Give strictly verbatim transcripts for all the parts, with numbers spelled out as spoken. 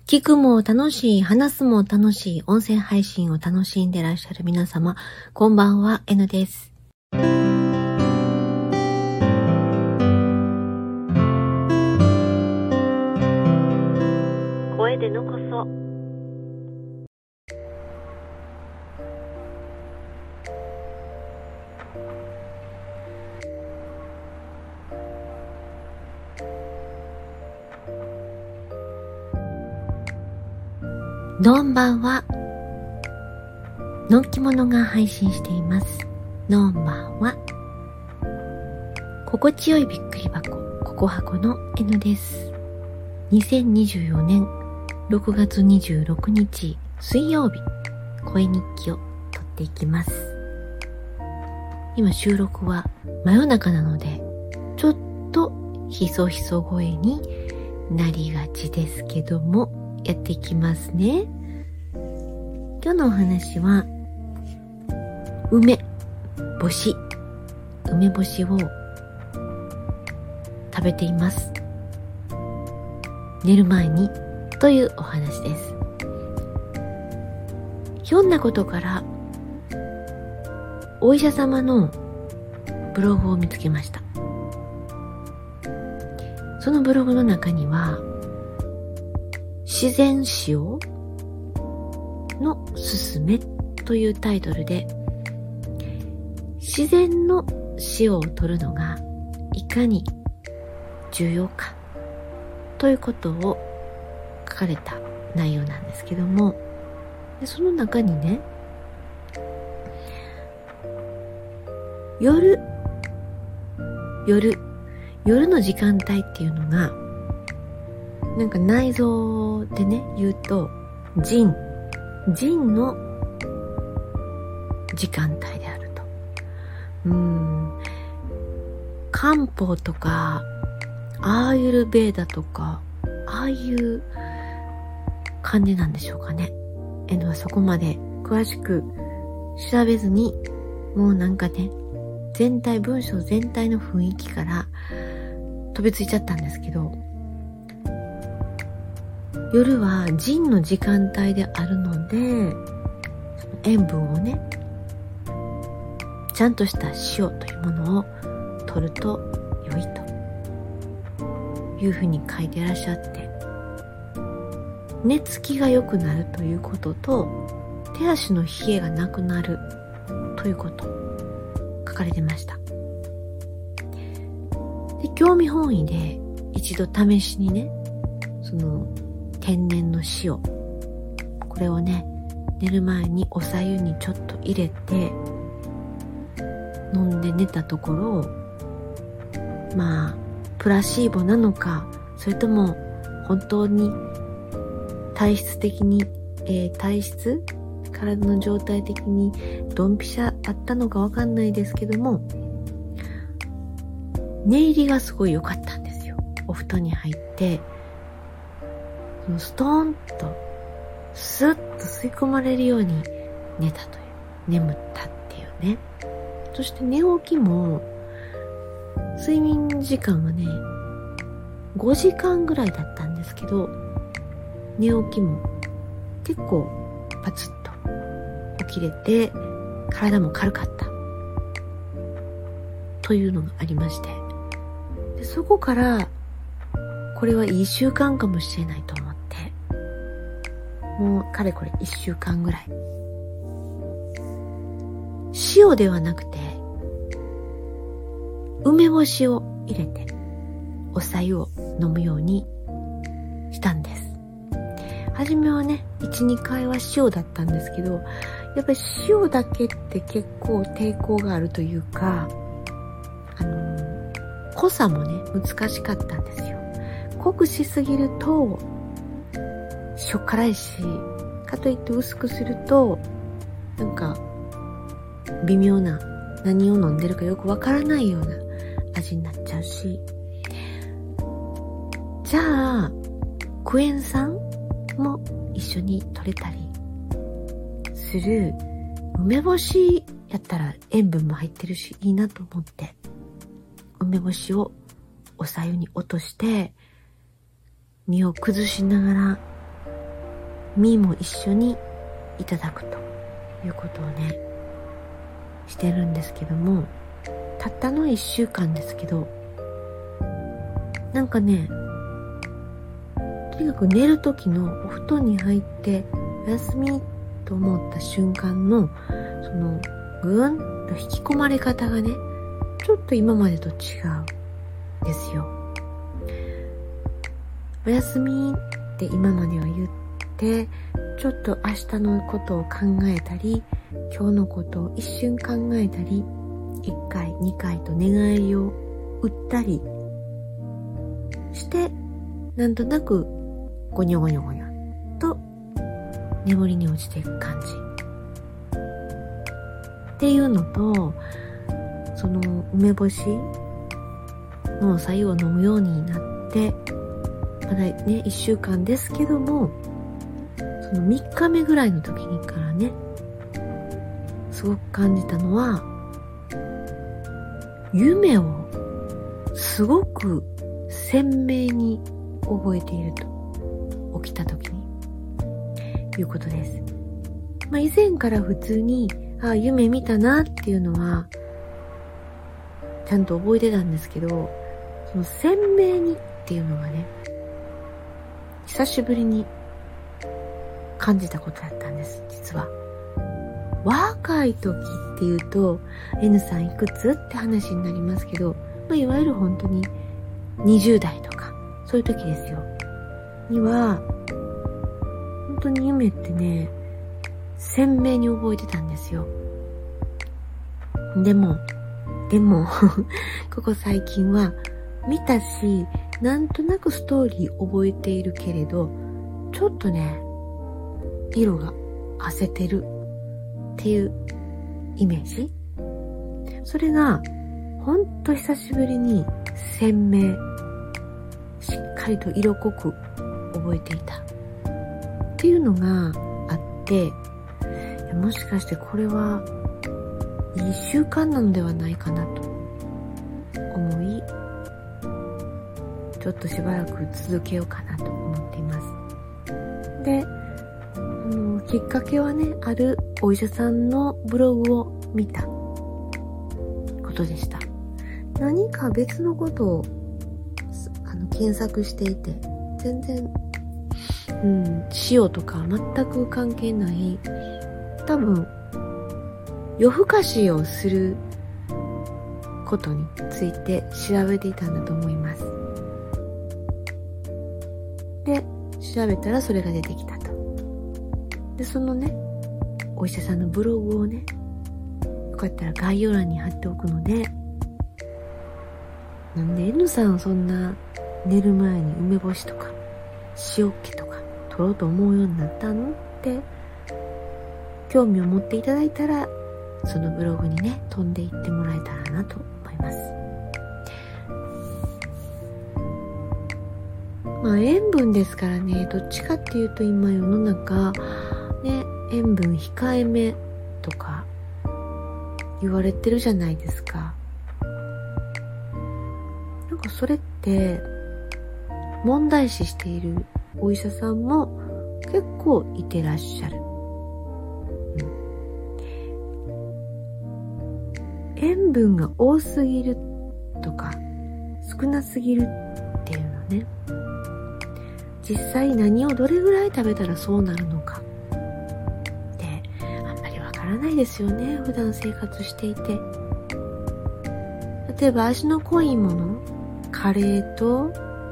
聞くも楽しい、話すも楽しい、音声配信を楽しんでらっしゃる皆様、こんばんは、N です。声でのこそ。のんばんは、のんきものが配信しています。のんばんは、心地よいびっくり箱、ここはこの N です。にせんにじゅうよねんろくがつにじゅうろくにち水曜日、声日記を撮っていきます。今収録は真夜中なので、ちょっとひそひそ声になりがちですけども、やっていきますね。今日のお話は梅干し梅干しを食べています。寝る前にというお話です。ひょんなことからお医者様のブログを見つけました。そのブログの中には自然塩のすすめというタイトルで、自然の塩を取るのがいかに重要かということを書かれた内容なんですけども、でその中にね、夜夜夜の時間帯っていうのがなんか内臓でね言うと腎腎の時間帯であると。うーん漢方とかアーユルベーダとかああいう感じなんでしょうかね。Nはそこまで詳しく調べずに、もうなんかね全体文章全体の雰囲気から飛びついちゃったんですけど、夜は腎の時間帯であるので、塩分をねちゃんとした塩というものを取ると良いというふうに書いていらっしゃって、寝つきが良くなるということと手足の冷えがなくなるということ書かれてました。で興味本位で一度試しにね、その天然の塩、これをね寝る前にお白湯にちょっと入れて飲んで寝たところ、まあプラシーボなのか、それとも本当に体質的に、えー、体質体の状態的にドンピシャあったのかわかんないですけども、寝入りがすごい良かったんですよ。お布団に入ってストーンとスッと吸い込まれるように寝たという、眠ったっていうね。そして寝起きも睡眠時間はねごじかんぐらいだったんですけど、寝起きも結構パツッと起きれて体も軽かったというのがありまして、でそこからこれはいい習慣かもしれないと思って、もうかれこれいっしゅうかんぐらい塩ではなくて梅干しを入れてお白湯を飲むようにしたんです。初めはね いちにかいは塩だったんですけど、やっぱり塩だけって結構抵抗があるというか、あの濃さもね難しかったんですよ。濃くしすぎるとしょっからいし、かといって薄くするとなんか微妙な、何を飲んでるかよくわからないような味になっちゃうし、じゃあクエン酸も一緒に取れたりする梅干しやったら塩分も入ってるしいいなと思って、梅干しをお白湯に落として身を崩しながら身も一緒にいただくということをねしてるんですけども、たったのいっしゅうかんですけど、なんかね、とにかく寝る時のお布団に入っておやすみと思った瞬間のそのぐーんと引き込まれ方がね、ちょっと今までと違うんですよ。おやすみって今までは言って、ちょっと明日のことを考えたり、今日のことを一瞬考えたり、いっかいにかいと願いを打ったりして、なんとなくゴニョゴニョゴニョと眠りに落ちていく感じっていうのと、その梅干しのお白湯を飲むようになってまだねいっしゅうかんですけども、そのみっかめぐらいの時にからねすごく感じたのは、夢をすごく鮮明に覚えていると、起きた時にいうことです。まあ以前から普通にあ夢見たなっていうのはちゃんと覚えてたんですけど、その鮮明にっていうのがね久しぶりに感じたことだったんです。実は若い時っていうと N さんいくつって話になりますけど、まあ、いわゆる本当ににじゅう代とかそういう時ですよには本当に夢ってね鮮明に覚えてたんですよ。でもでもここ最近は見たし、なんとなくストーリー覚えているけれど、ちょっとね色が褪せてるっていうイメージ、それがほんと久しぶりに鮮明、しっかりと色濃く覚えていたっていうのがあって、もしかしてこれはいい習慣なのではないかなと思い、ちょっとしばらく続けようかなと思っています。で、あのきっかけはね、あるお医者さんのブログを見たことでした。何か別のことをあの検索していて、全然、うん、塩とか全く関係ない、多分夜更かしをすることについて調べていたんだと思います。で、調べたらそれが出てきたと。で、そのね、お医者さんのブログをね、よかったら概要欄に貼っておくので、なんで N さんそんな寝る前に梅干しとか塩っ気とか取ろうと思うようになったのって興味を持っていただいたら、そのブログにね飛んでいってもらえたらなと思います。まあ塩分ですからね、どっちかっていうと今世の中ね、塩分控えめとか言われてるじゃないですか。なんかそれって問題視しているお医者さんも結構いてらっしゃる。塩分が多すぎるとか少なすぎるっていうのね、実際何をどれぐらい食べたらそうなるのかってあんまりわからないですよね、普段生活していて。例えば味の濃いもの、カレーと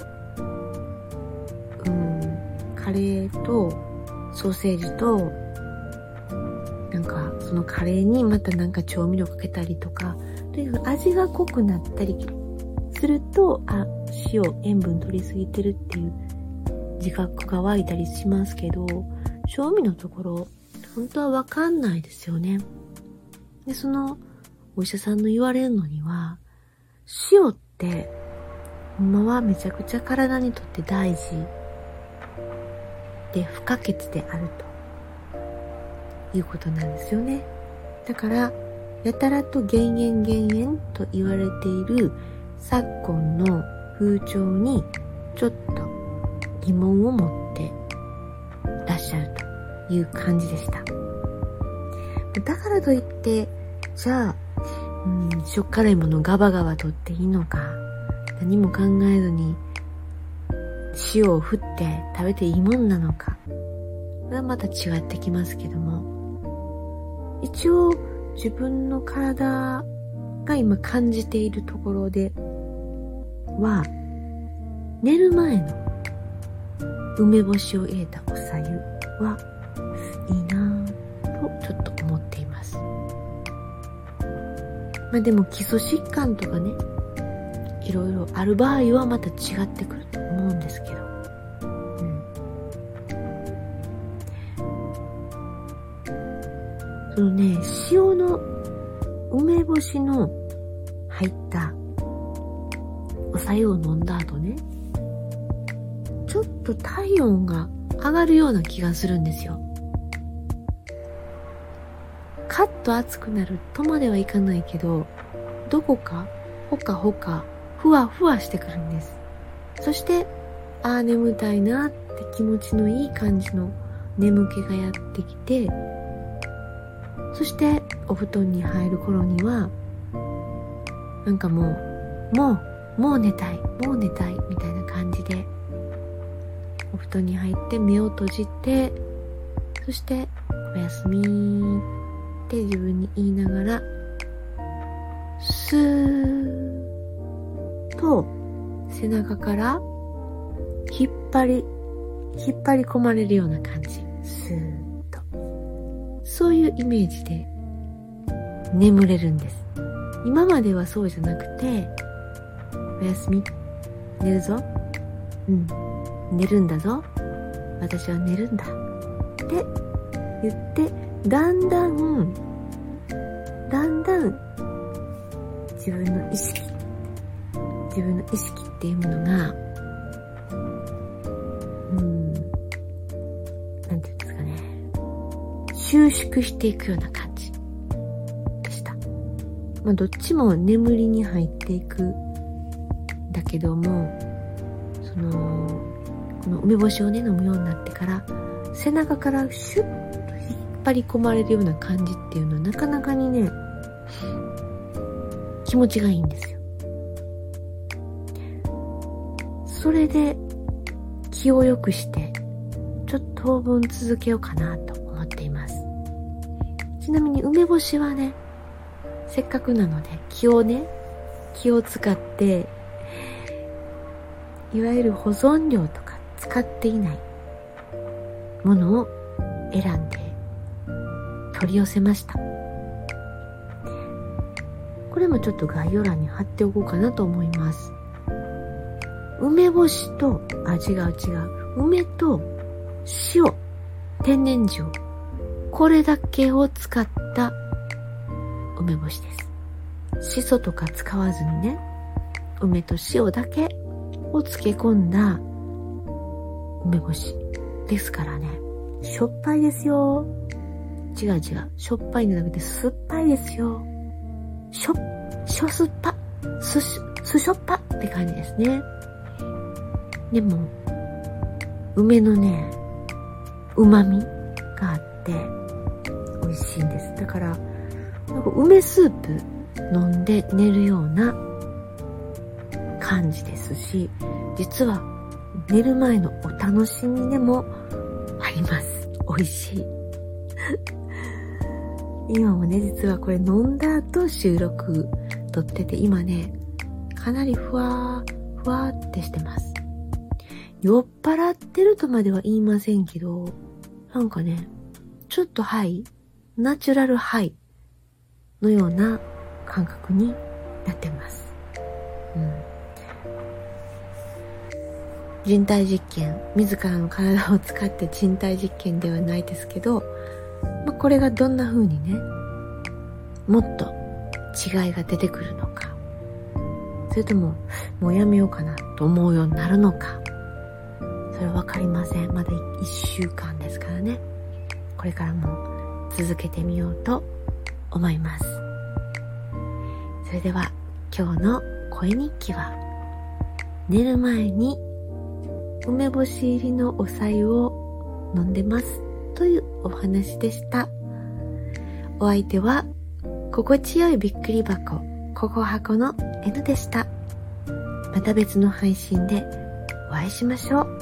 うんカレーとソーセージとなんかそのカレーにまたなんか調味料かけたりとか、とにかく味が濃くなったりすると、あ、塩、塩分取りすぎてるっていう自覚が湧いたりしますけど、正味のところ本当はわかんないですよね。で、そのお医者さんの言われるのには、塩ってほんまはめちゃくちゃ体にとって大事で不可欠であるということなんですよね。だからやたらと減塩減塩と言われている昨今の風潮にちょっと疑問を持ってらっしゃるという感じでした。だからといって、じゃあ、うん、しょっ辛いものをガバガバとっていいのか、何も考えずに塩を振って食べていいもんなのか、これはまた違ってきますけども、一応自分の体が今感じているところでは、寝る前の梅干しを入れたおさゆはいいなぁとちょっと思っています。まあでも基礎疾患とかね、いろいろある場合はまた違ってくると思うんですけど、うん、そのね、塩の梅干しの入ったおさゆを飲んだ後ね、ちょっと体温が上がるような気がするんですよ。カッと熱くなるとまではいかないけど、どこかほかほかふわふわしてくるんです。そしてああ眠たいなって気持ちのいい感じの眠気がやってきて、そしてお布団に入る頃にはなんかもうもうもう寝たいもう寝たいみたいな感じで、お布団に入って目を閉じて、そしておやすみって自分に言いながらスーッと背中から引っ張り引っ張り込まれるような感じ、スーッと、そういうイメージで眠れるんです。今まではそうじゃなくて、おやすみ、寝るぞ、うん寝るんだぞ、私は寝るんだって言って、だんだんだんだん自分の意識自分の意識っていうものが、うん、なんていうんですかね、収縮していくような感じでした。まあどっちも眠りに入っていくんだけども、そのこの梅干しをね飲むようになってから背中からシュッと引っ張り込まれるような感じっていうのはなかなかにね気持ちがいいんですよ。それで気を良くしてちょっと当分続けようかなと思っています。ちなみに梅干しはね、せっかくなので気をね気を使っていわゆる保存料とか使っていないものを選んで取り寄せました。これもちょっと概要欄に貼っておこうかなと思います。梅干しと、あ、違う違う。梅と塩、天然塩。これだけを使った梅干しです。しそとか使わずにね、梅と塩だけを漬け込んだ梅干しですからね。しょっぱいですよ。違う違う。しょっぱいんじゃなくて酸っぱいですよ。しょ、しょ酸っぱ。すし、すしょっぱって感じですね。でも、梅のね、旨味があって美味しいんです。だから、なんか梅スープ飲んで寝るような感じですし、実は寝る前のお楽しみでもあります。美味しい。今もね、実はこれ飲んだ後収録撮ってて、今ね、かなりふわー、ふわーってしてます。酔っ払ってるとまでは言いませんけど、なんかね、ちょっとハイ、ナチュラルハイのような感覚になってます。うん。人体実験、自らの体を使って人体実験ではないですけど、まあ、これがどんな風にね、もっと違いが出てくるのか、それとももうやめようかなと思うようになるのか、それはわかりません。まだいっしゅうかんですからね。これからも続けてみようと思います。それでは今日の声日記は、寝る前に梅干し入りのお白湯を飲んでますというお話でした。お相手は心地よいびっくり箱ココ箱の N でした。また別の配信でお会いしましょう。